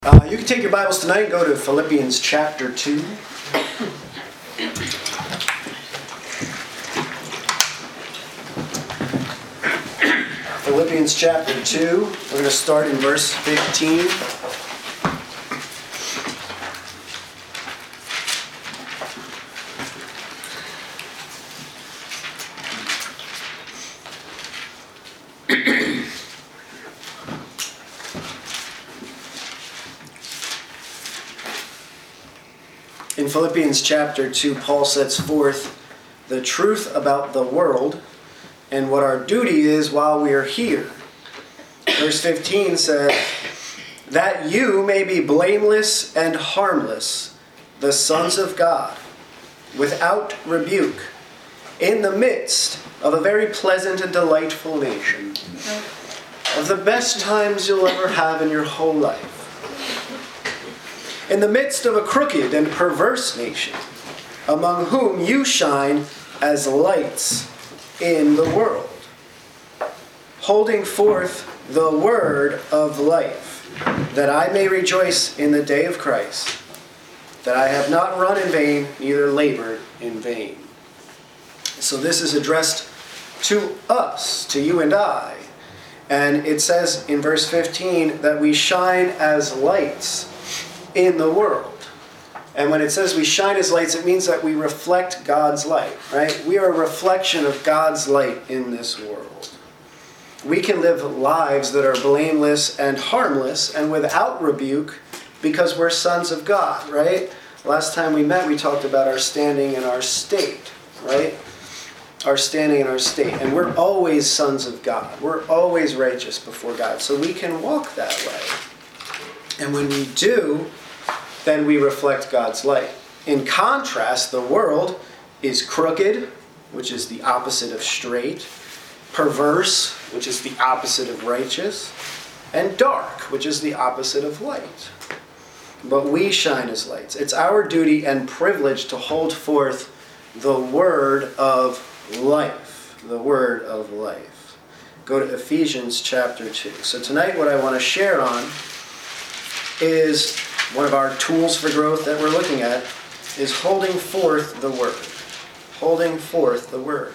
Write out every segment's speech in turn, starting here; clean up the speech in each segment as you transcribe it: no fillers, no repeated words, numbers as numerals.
You can take your Bibles tonight and go to Philippians chapter 2. Philippians chapter 2. We're going to start in verse 15. In Philippians chapter 2, Paul sets forth the truth about the world and what our duty is while we are here. Verse 15 says, "That you may be blameless and harmless, the sons of God, without rebuke, in the midst of a very pleasant and delightful nation, of the best times you'll ever have in your whole life. In the midst of a crooked and perverse nation, among whom you shine as lights in the world, holding forth the word of life, that I may rejoice in the day of Christ, that I have not run in vain, neither labored in vain." So this is addressed to us, to you and I. And it says in verse 15 that we shine as lights in the world. And when it says we shine as lights, it means that we reflect God's light, right? We are a reflection of God's light in this world. We can live lives that are blameless and harmless and without rebuke because we're sons of God, right? Last time we met, we talked about our standing and our state, right? Our standing and our state. And we're always sons of God. We're always righteous before God. So we can walk that way. And when we do, then we reflect God's light. In contrast, the world is crooked, which is the opposite of straight, perverse, which is the opposite of righteous, and dark, which is the opposite of light. But we shine as lights. It's our duty and privilege to hold forth the word of life. The word of life. Go to Ephesians chapter 2. So tonight what I want to share on is one of our tools for growth that we're looking at is holding forth the word. Holding forth the word.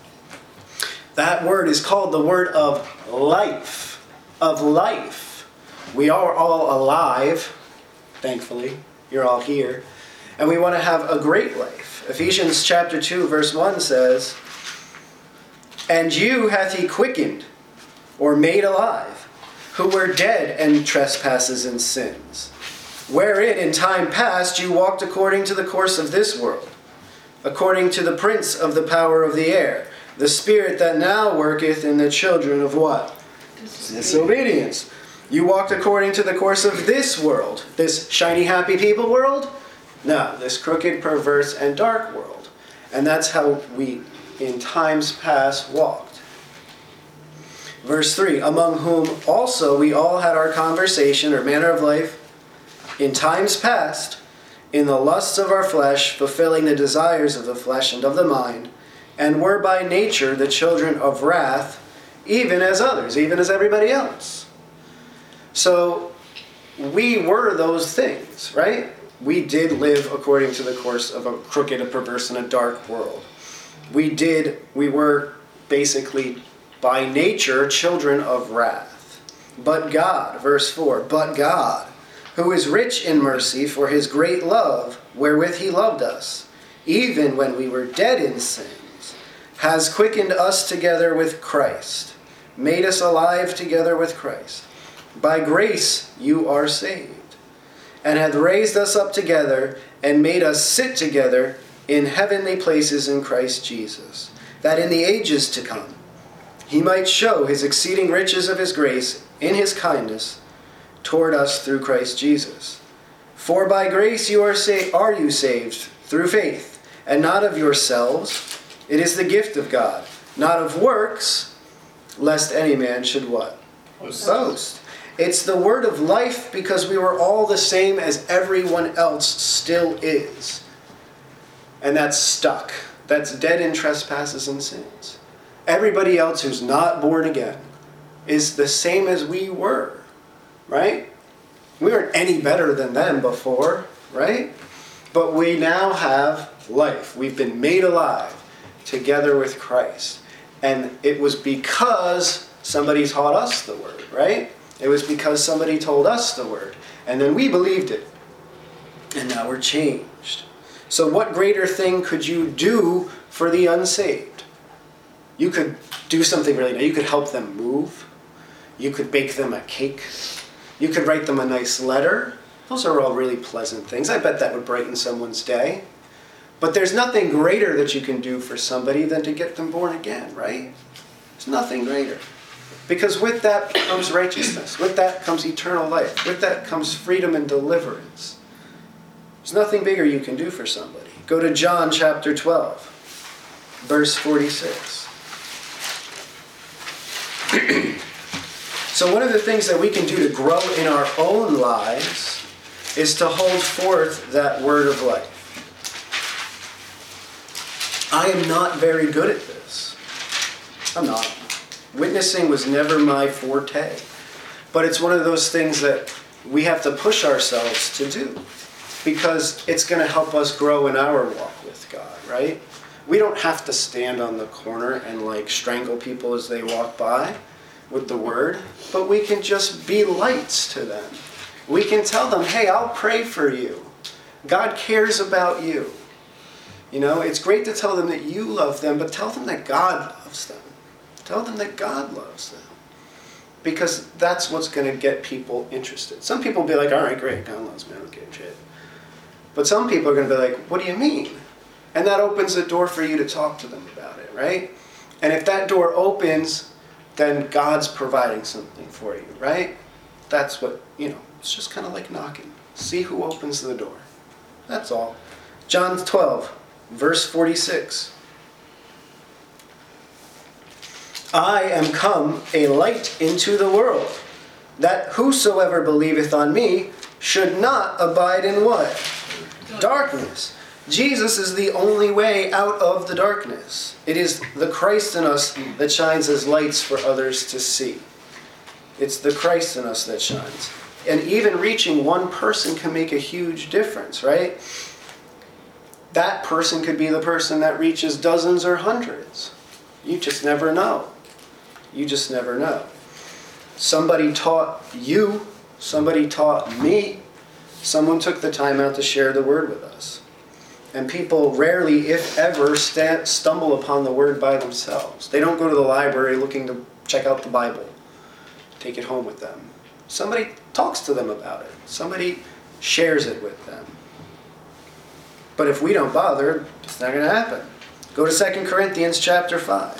That word is called the word of life. Of life. We are all alive, thankfully. You're all here. And we want to have a great life. Ephesians chapter 2 verse 1 says, "And you hath he quickened, or made alive, who were dead in trespasses and sins, wherein in time past you walked according to the course of this world, according to the prince of the power of the air, the spirit that now worketh in the children of" what? Disobedience. You walked according to the course of this world. This shiny, happy people world? No, this crooked, perverse, and dark world. And that's how we, in times past, walked. Verse 3, "Among whom also we all had our conversation or manner of life in times past, in the lusts of our flesh, fulfilling the desires of the flesh and of the mind, and were by nature the children of wrath, even as others," even as everybody else. So we were those things, right? We did live according to the course of a crooked, a perverse, and a dark world. We were basically by nature children of wrath. But God, verse 4, "But God, who is rich in mercy for his great love, wherewith he loved us, even when we were dead in sins, has quickened us together with Christ, made us alive together with Christ. By grace you are saved, and hath raised us up together, and made us sit together in heavenly places in Christ Jesus, that in the ages to come he might show his exceeding riches of his grace in his kindness toward us through Christ Jesus. For by grace you are you saved through faith, and not of yourselves. It is the gift of God, not of works, lest any man should" what? Boast. It's the word of life because we were all the same as everyone else still is. And that's stuck. That's dead in trespasses and sins. Everybody else who's not born again is the same as we were, right? We weren't any better than them before, right? But we now have life. We've been made alive together with Christ. And it was because somebody taught us the word, right? It was because somebody told us the word. And then we believed it. And now we're changed. So what greater thing could you do for the unsaved? You could do something really nice. You could help them move. You could bake them a cake. You could write them a nice letter. Those are all really pleasant things. I bet that would brighten someone's day. But there's nothing greater that you can do for somebody than to get them born again, right? There's nothing greater. Because with that comes righteousness. With that comes eternal life. With that comes freedom and deliverance. There's nothing bigger you can do for somebody. Go to John chapter 12, verse 46. So one of the things that we can do to grow in our own lives is to hold forth that word of life. I am not very good at this. I'm not. Witnessing was never my forte. But it's one of those things that we have to push ourselves to do, because it's going to help us grow in our walk with God, right? We don't have to stand on the corner and strangle people as they walk by with the word, but we can just be lights to them. We can tell them, hey, I'll pray for you. God cares about you. You know, it's great to tell them that you love them, but tell them that God loves them. Tell them that God loves them. Because that's what's going to get people interested. Some people will be like, all right, great, God loves me, I don't give a shit. But some people are going to be like, what do you mean? And that opens the door for you to talk to them about it, right? And if that door opens, then God's providing something for you, right? That's what, it's just kind of like knocking. See who opens the door. That's all. John 12, verse 46. I am come a light into the world, that whosoever believeth on me should not abide in what? Darkness. Jesus is the only way out of the darkness. It is the Christ in us that shines as lights for others to see. It's the Christ in us that shines. And even reaching one person can make a huge difference, right? That person could be the person that reaches dozens or hundreds. You just never know. You just never know. Somebody taught you. Somebody taught me. Someone took the time out to share the word with us. And people rarely, if ever, stumble upon the word by themselves. They don't go to the library looking to check out the Bible, take it home with them. Somebody talks to them about it. Somebody shares it with them. But if we don't bother, it's not going to happen. Go to 2 Corinthians chapter 5.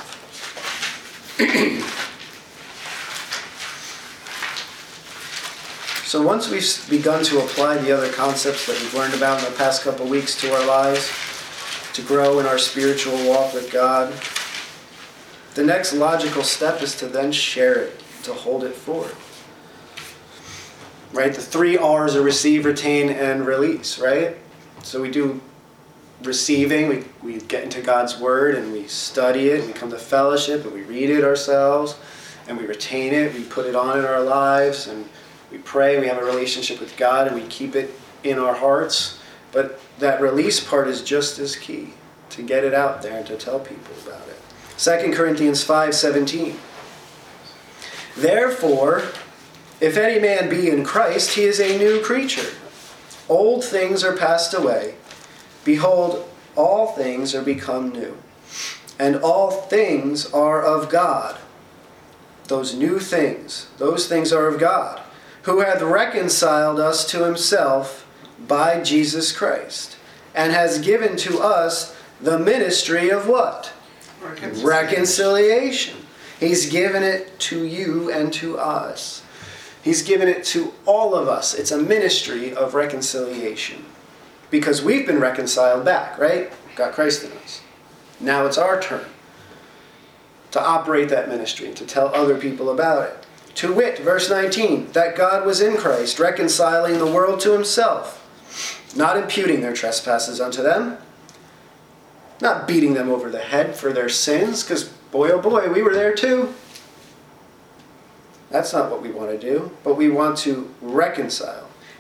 So once we've begun to apply the other concepts that we've learned about in the past couple weeks to our lives, to grow in our spiritual walk with God, the next logical step is to then share it, to hold it forth. Right? The 3 R's are receive, retain, and release, right? So we do receiving, we get into God's Word and we study it, and we come to fellowship and we read it ourselves, and we retain it, we put it on in our lives, and we pray, we have a relationship with God, and we keep it in our hearts. But that release part is just as key, to get it out there and to tell people about it. 2 Corinthians 5:17. Therefore, if any man be in Christ, he is a new creature. Old things are passed away. Behold, all things are become new. And all things are of God. Those new things, those things are of God, who hath reconciled us to himself by Jesus Christ, and has given to us the ministry of what? Reconciliation. He's given it to you and to us. He's given it to all of us. It's a ministry of reconciliation. Because we've been reconciled back, right? Got Christ in us. Now it's our turn to operate that ministry, to tell other people about it. To wit, verse 19, that God was in Christ, reconciling the world to himself, not imputing their trespasses unto them, not beating them over the head for their sins, because boy, oh boy, we were there too. That's not what we want to do, but we want to reconcile.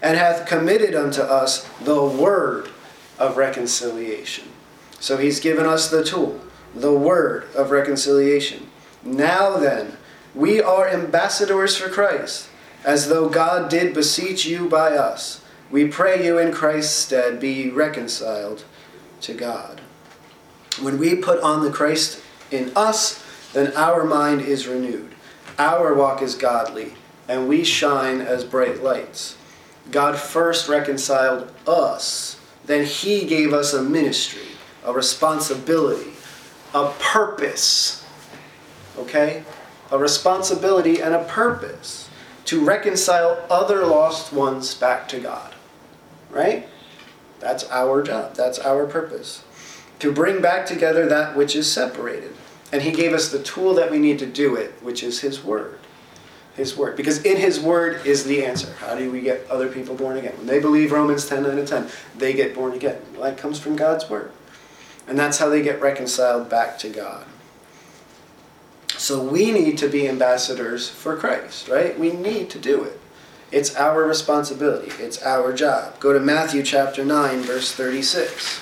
and hath committed unto us the word of reconciliation. So he's given us the tool, the word of reconciliation. Now then, we are ambassadors for Christ, as though God did beseech you by us. We pray you in Christ's stead, be reconciled to God. When we put on the Christ in us, then our mind is renewed. Our walk is godly, and we shine as bright lights. God first reconciled us. Then he gave us a ministry, a responsibility, a purpose. Okay? A responsibility and a purpose to reconcile other lost ones back to God. Right? That's our job. That's our purpose. To bring back together that which is separated. And he gave us the tool that we need to do it, which is his word. His word. Because in his word is the answer. How do we get other people born again? When they believe Romans 10:9 and 10, they get born again. Well, that comes from God's word. And that's how they get reconciled back to God. So we need to be ambassadors for Christ, right? We need to do it. It's our responsibility. It's our job. Go to Matthew chapter 9, verse 36.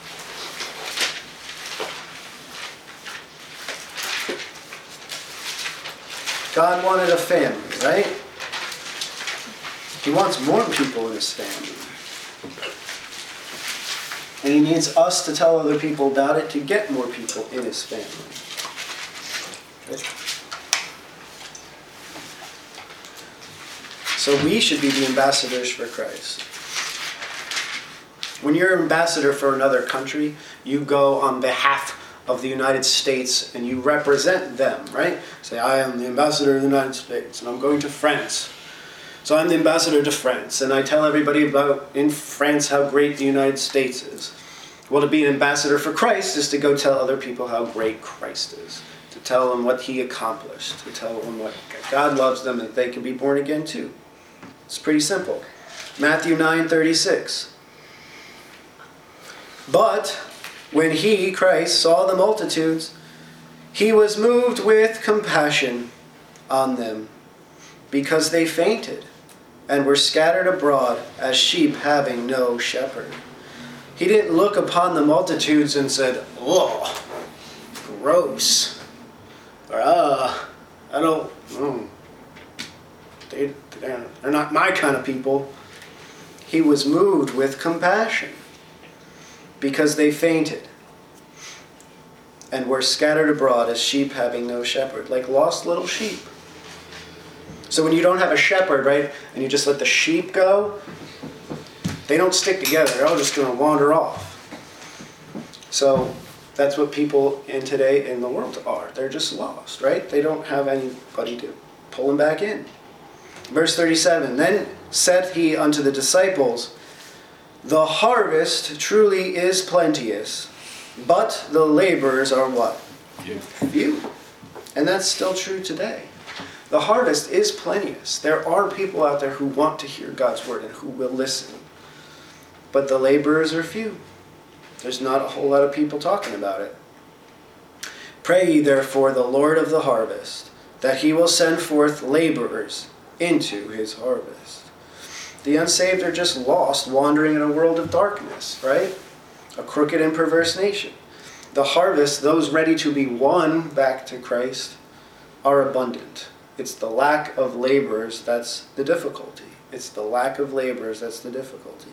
God wanted a family, right? He wants more people in his family. And he needs us to tell other people about it to get more people in his family. Okay? So we should be the ambassadors for Christ. When you're an ambassador for another country, you go on behalf of the United States and you represent them, right? Say, I am the ambassador of the United States and I'm going to France. So I'm the ambassador to France and I tell everybody about in France how great the United States is. Well, to be an ambassador for Christ is to go tell other people how great Christ is. To tell them what he accomplished. To tell them what God loves them and that they can be born again too. It's pretty simple. Matthew 9:36. But when he, Christ, saw the multitudes, he was moved with compassion on them, because they fainted and were scattered abroad as sheep having no shepherd. He didn't look upon the multitudes and said, oh, gross. Or, I don't, they're not my kind of people. He was moved with compassion, because they fainted and were scattered abroad as sheep having no shepherd, like lost little sheep. So when you don't have a shepherd, right, and you just let the sheep go, they don't stick together. They're all just going to wander off. So that's what people today in the world are. They're just lost, right? They don't have anybody to pull them back in. Verse 37, Then saith he unto the disciples, The harvest truly is plenteous, but the laborers are what? Few. And that's still true today. The harvest is plenteous. There are people out there who want to hear God's word and who will listen. But the laborers are few. There's not a whole lot of people talking about it. Pray ye therefore the Lord of the harvest, that he will send forth laborers into his harvest. The unsaved are just lost, wandering in a world of darkness, right? A crooked and perverse nation. The harvest, those ready to be won back to Christ, are abundant. It's the lack of laborers that's the difficulty. It's the lack of laborers that's the difficulty.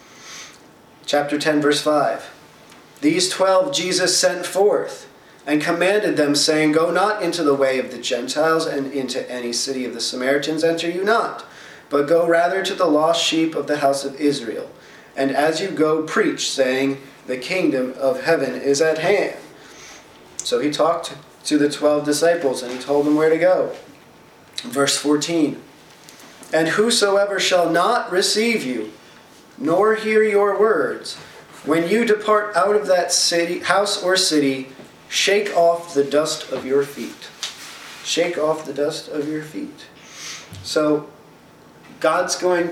Chapter 10, verse 5. These 12 Jesus sent forth, and commanded them, saying, Go not into the way of the Gentiles, and into any city of the Samaritans enter you not, but go rather to the lost sheep of the house of Israel. And as you go, preach, saying, The kingdom of heaven is at hand. So he talked to the 12 disciples, and he told them where to go. Verse 14. And whosoever shall not receive you, nor hear your words, when you depart out of that city, house or city, shake off the dust of your feet. Shake off the dust of your feet. So God's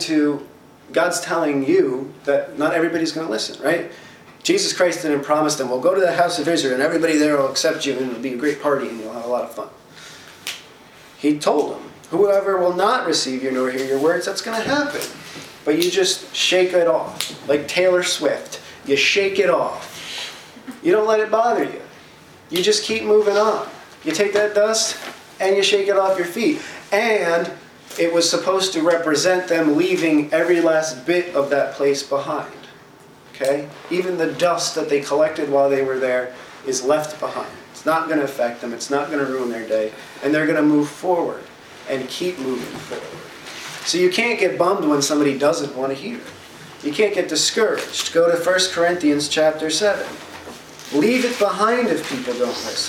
telling you that not everybody's going to listen, right? Jesus Christ didn't promise them, well, go to the house of Israel and everybody there will accept you and it'll be a great party and you'll have a lot of fun. He told them, whoever will not receive you nor hear your words, that's going to happen. but you just shake it off. Like Taylor Swift. You shake it off. You don't let it bother you. You just keep moving on. You take that dust and you shake it off your feet. And it was supposed to represent them leaving every last bit of that place behind. Okay? Even the dust that they collected while they were there is left behind. It's not going to affect them. It's not going to ruin their day. And they're going to move forward and keep moving forward. So you can't get bummed when somebody doesn't want to hear. You can't get discouraged. Go to 1 Corinthians chapter 7. Leave it behind if people don't listen.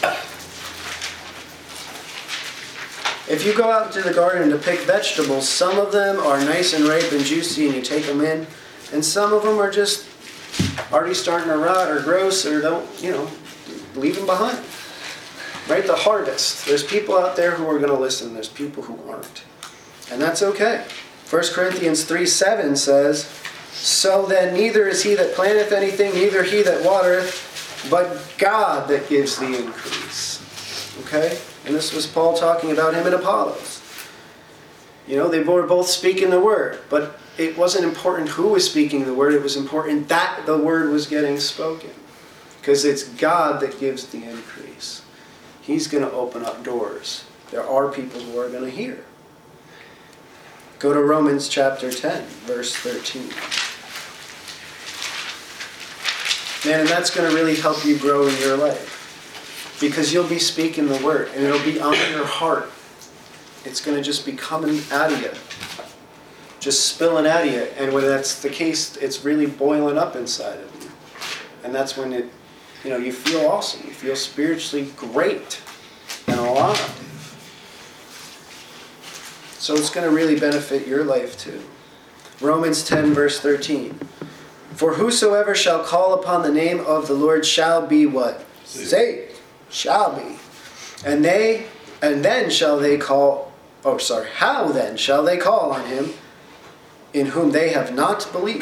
If you go out into the garden to pick vegetables, some of them are nice and ripe and juicy and you take them in, and some of them are just already starting to rot or gross or don't, leave them behind. Right? The harvest. There's people out there who are going to listen. There's people who aren't. And that's okay. 1 Corinthians 3:7 says, "So then neither is he that planteth anything, neither he that watereth, but God that gives the increase." Okay? And this was Paul talking about him and Apollos. They were both speaking the word, but it wasn't important who was speaking the word. It was important that the word was getting spoken. Because it's God that gives the increase. He's going to open up doors. There are people who are going to hear. Go to Romans chapter 10, verse 13. Man, and that's going to really help you grow in your life. Because you'll be speaking the word, and it'll be on your heart. It's going to just be coming out of you. Just spilling out of you. And when that's the case, it's really boiling up inside of you. And that's when you feel awesome. You feel spiritually great and alive. So it's going to really benefit your life too. Romans 10, verse 13. "For whosoever shall call upon the name of the Lord shall be" what? Saved. Shall be. How then shall they call on him in whom they have not believed?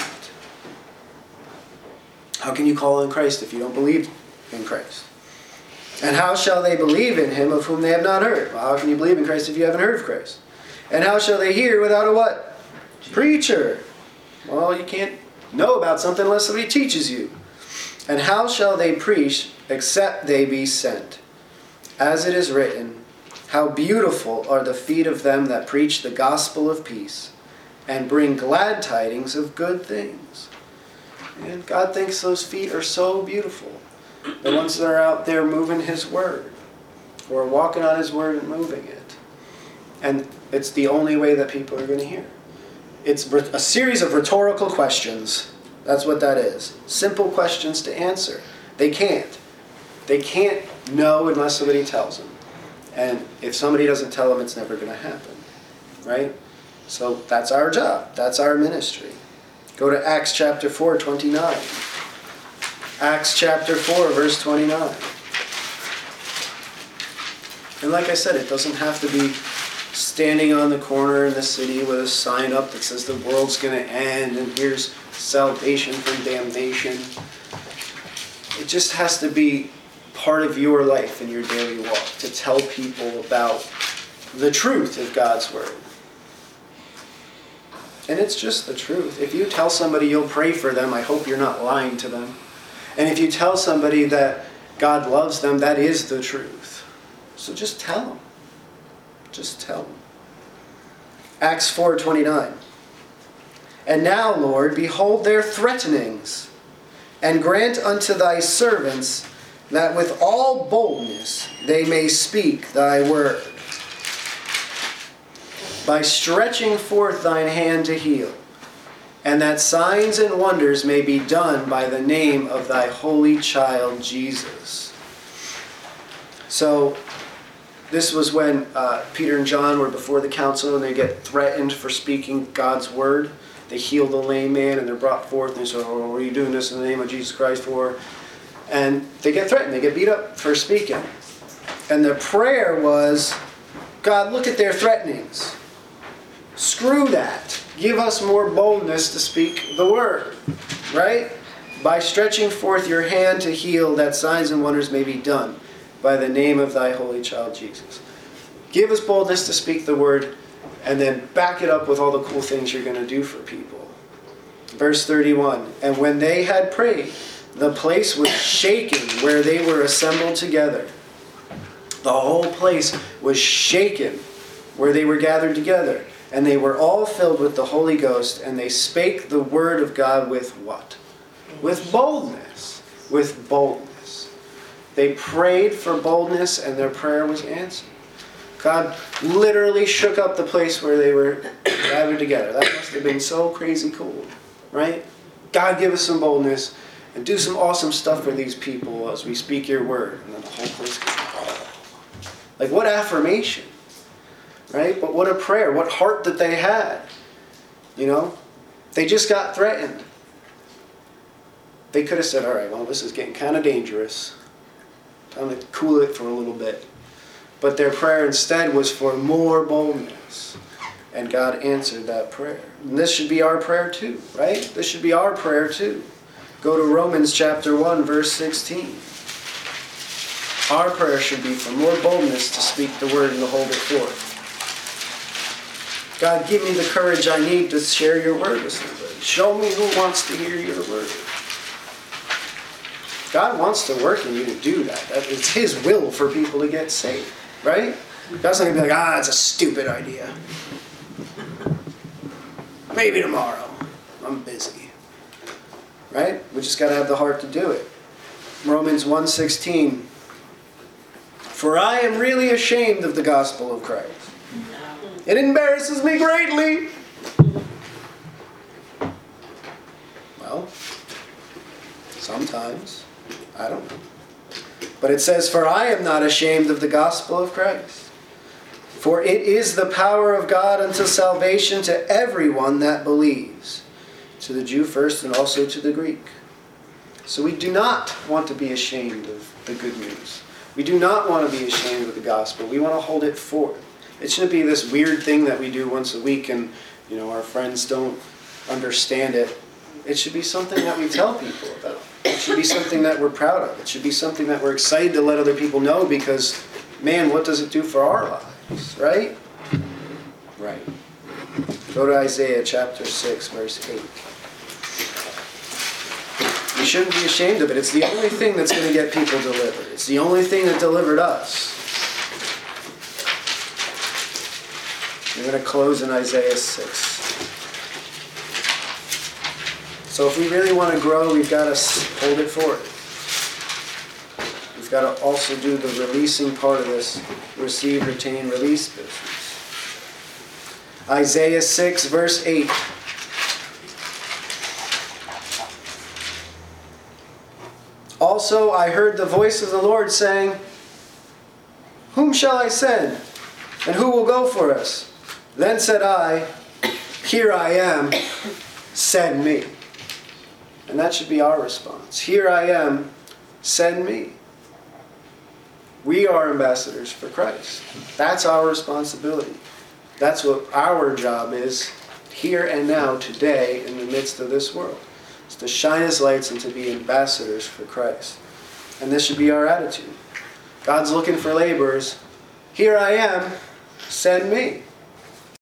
How can you call on Christ if you don't believe in Christ? And how shall they believe in him of whom they have not heard? Well, how can you believe in Christ if you haven't heard of Christ? And how shall they hear without a what? Preacher. Well, you can't know about something unless somebody teaches you. And how shall they preach except they be sent? As it is written, how beautiful are the feet of them that preach the gospel of peace and bring glad tidings of good things. And God thinks those feet are so beautiful. The ones that are out there moving his word, or walking on his word and moving it. And it's the only way that people are going to hear. It's a series of rhetorical questions. That's what that is. Simple questions to answer. They can't. They can't know unless somebody tells them. And if somebody doesn't tell them, it's never going to happen. Right? So that's our job. That's our ministry. Go to Acts chapter 4, 29. Acts chapter 4, verse 29. And like I said, it doesn't have to be standing on the corner in the city with a sign up that says the world's going to end and here's salvation from damnation. It just has to be part of your life and your daily walk to tell people about the truth of God's word. And it's just the truth. If you tell somebody you'll pray for them, I hope you're not lying to them. And if you tell somebody that God loves them, that is the truth. So just tell them. Just tell them. Acts 4:29. And now, Lord, behold their threatenings, and grant unto thy servants that with all boldness they may speak thy word, by stretching forth thine hand to heal, and that signs and wonders may be done by the name of thy holy child Jesus. So, this was when Peter and John were before the council and they get threatened for speaking God's word. They heal the lame man and they're brought forth and they say, "Oh, what are you doing this in the name of Jesus Christ for?" And they get threatened. They get beat up for speaking. And the prayer was, God, look at their threatenings. Screw that. Give us more boldness to speak the word. Right? By stretching forth your hand to heal, that signs and wonders may be done by the name of thy holy child Jesus. Give us boldness to speak the word and then back it up with all the cool things you're going to do for people. Verse 31, and when they had prayed, the place was shaken where they were assembled together. The whole place was shaken where they were gathered together. And they were all filled with the Holy Ghost, and they spake the word of God with what? With boldness. With boldness. They prayed for boldness, and their prayer was answered. God literally shook up the place where they were gathered together. That must have been so crazy cool, right? God, give us some boldness and do some awesome stuff for these people as we speak your word. And then the whole place goes, oh. Like, what affirmation, right? But what a prayer. What heart that they had. You know? They just got threatened. They could have said, all right, well, this is getting kind of dangerous. I'm going to cool it for a little bit. But their prayer instead was for more boldness. And God answered that prayer. And this should be our prayer too, right? This should be our prayer too. Go to Romans chapter 1, verse 16. Our prayer should be for more boldness to speak the word and to hold it forth. God, give me the courage I need to share your word with somebody. Show me who wants to hear your word. God wants to work in you to do that. It's his will for people to get saved, right? God's not going to be like, it's a stupid idea. Maybe tomorrow. I'm busy. Right? We just got to have the heart to do it. Romans 1:16. For I am really ashamed of the gospel of Christ. It embarrasses me greatly. Well, sometimes. I don't know. But it says, for I am not ashamed of the gospel of Christ. For it is the power of God unto salvation to everyone that believes. To the Jew first and also to the Greek. So we do not want to be ashamed of the good news. We do not want to be ashamed of the gospel. We want to hold it forth. It shouldn't be this weird thing that we do once a week and our friends don't understand it. It should be something that we tell people about. It should be something that we're proud of. It should be something that we're excited to let other people know because, man, what does it do for our lives, right? Right. Go to Isaiah chapter 6, verse 8. We shouldn't be ashamed of it. It's the only thing that's going to get people delivered. It's the only thing that delivered us. We're going to close in Isaiah 6. So if we really want to grow, we've got to hold it forward. We've got to also do the releasing part of this receive, retain, release business. Isaiah 6, verse 8. Also I heard the voice of the Lord saying, whom shall I send? And who will go for us? Then said I, here I am, send me. And that should be our response. Here I am, send me. We are ambassadors for Christ. That's our responsibility. That's what our job is here and now, today, in the midst of this world. It's to shine his lights and to be ambassadors for Christ. And this should be our attitude. God's looking for laborers. Here I am, send me.